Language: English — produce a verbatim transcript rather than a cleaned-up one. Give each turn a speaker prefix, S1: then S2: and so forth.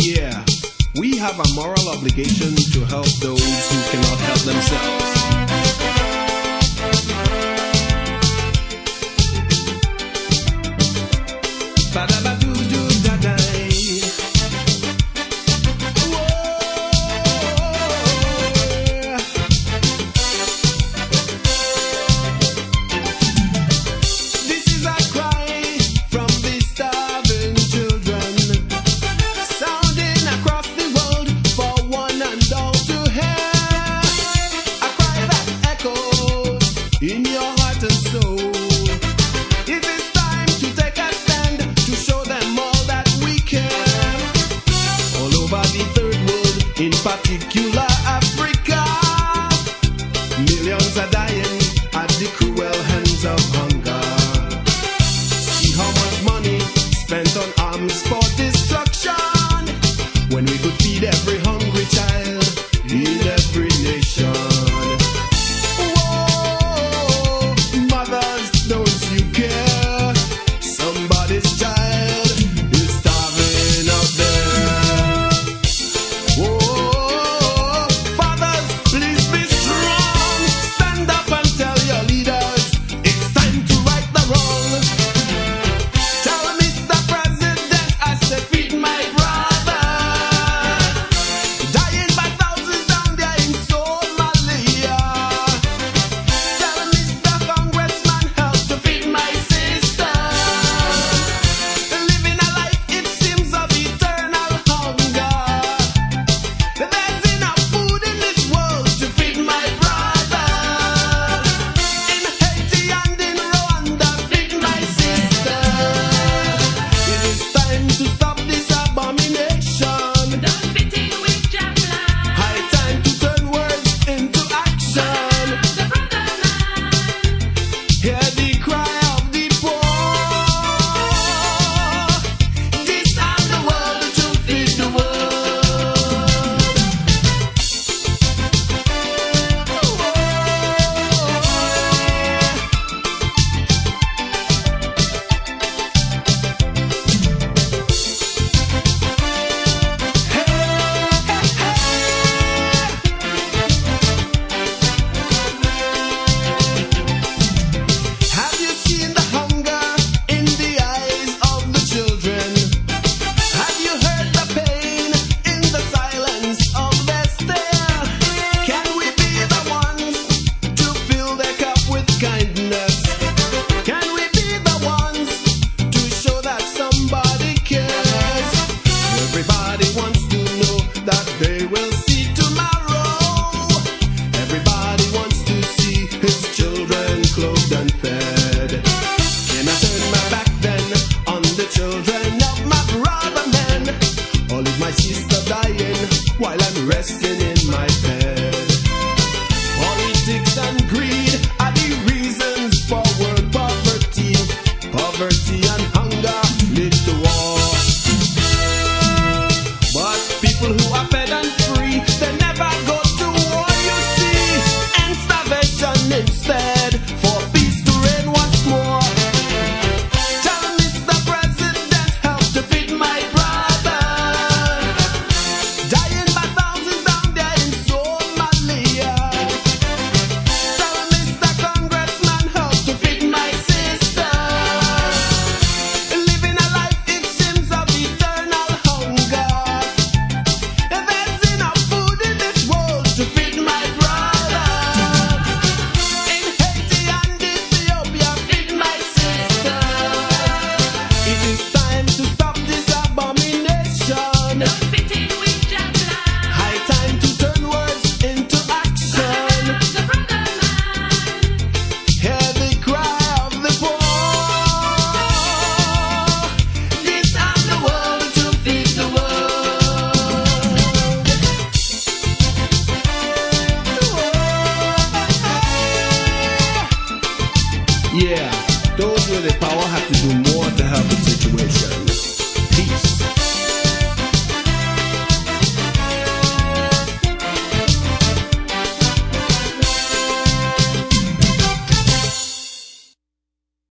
S1: Yeah, we have a moral obligation to help those who cannot help themselves. In your heart and soul, it is time to take a stand to show them all that we can. All over the third world, in particular Africa, millions are dying at the cruel hands of hunger. See how much money spent on arms for destruction, when we could feed every hungry child in every nation. While I'm resting in my bed, politics and greed are the reasons for world poverty. Poverty and hunger lead to war. But people who are fed and free, they never go to war, you see. And starvation instead, for peace to reign once more. Tell Mister President, help to feed my brother. Dying yeah, those with the power have to do more to help the situation.